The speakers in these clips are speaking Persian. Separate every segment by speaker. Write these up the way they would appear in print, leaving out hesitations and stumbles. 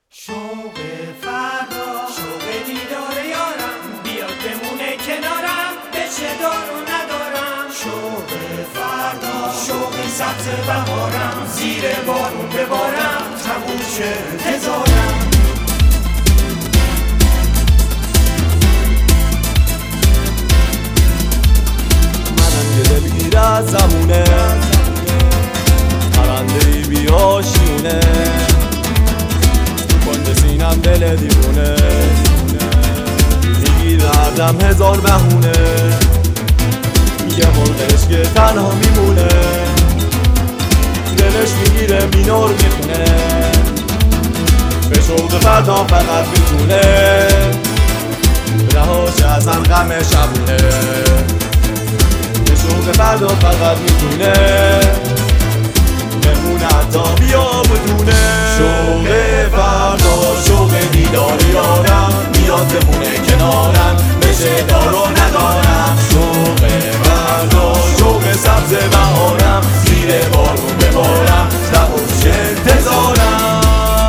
Speaker 1: شوق فردا، شوق دیدار یارم، بیاد بمونه کنارم، بشه دارو ندارم. شوق فردا، شوق سبز بهارم، زیر بارون ببارم، تموم شه انتظارم.
Speaker 2: منم یه دلگیر از زمونه، پرنده‌ای بیاشونه، کنج سینم دل دیوونه، میگیره هردم هزار بهونه، یه مرغش که تنها میمونه، دلش میگیره بینور میخونه، به شوق فردا فقط میتونه رهاش از هم غم شبونه. به شوق فردا فقط میتونه بمونه حتی بیا بدونه. شوق فردا، شوق دیدار یارم، میاد بمونه کنارم، بشه دارو ندارم. شوق فردا، شوق سبز بهارم، زیر بارون ببارم، تموم شه انتظارم.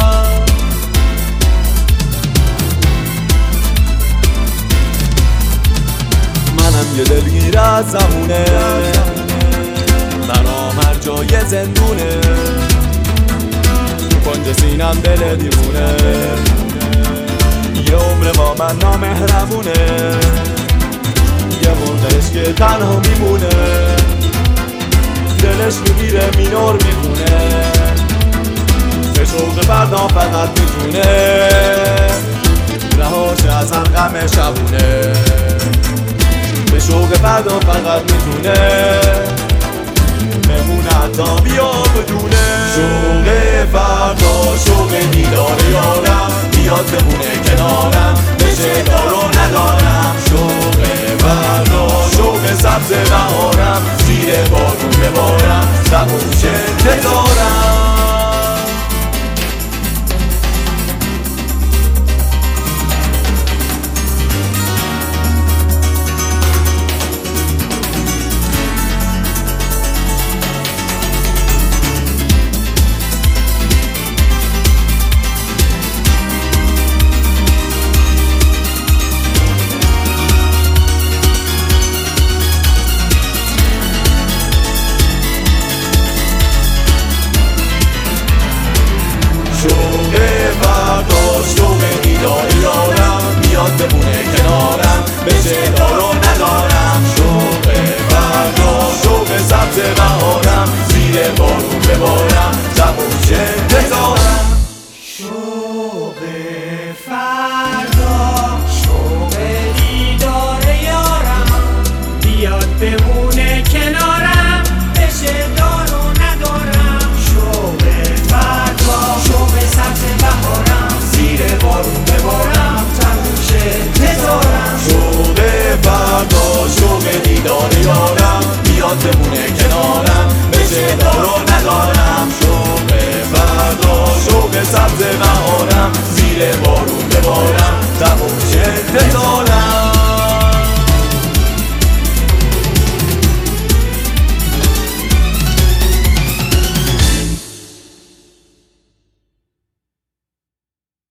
Speaker 2: منم یه دلگیر از زمونه، برام هر جای زندونه، کنج سینم دل دیوونه، یه عمر با من نامهربونه، یه مرغش که تنها میمونه، دلش میگیره مینور میخونه، به شوق فردا فقط میتونه رهاش از هر غم شبونه. به شوق فردا فقط میتونه بمونه حتی بیا بدونه. شوق فردا، شوق دیدار یارم، بیاد بمونه کنارم، بشه دارو ندارم. شوق فردا، شوق سبز بهارم، زیر بارون ببارم، تموم شه انتظارم. شوق فردا، شوق دیدار یارم، میاد بمونه کنارم، بشه دارو ندارم. شوق فردا، شوق سبز بهارم، زیر بارون ببارم، تموم شه انتظارم.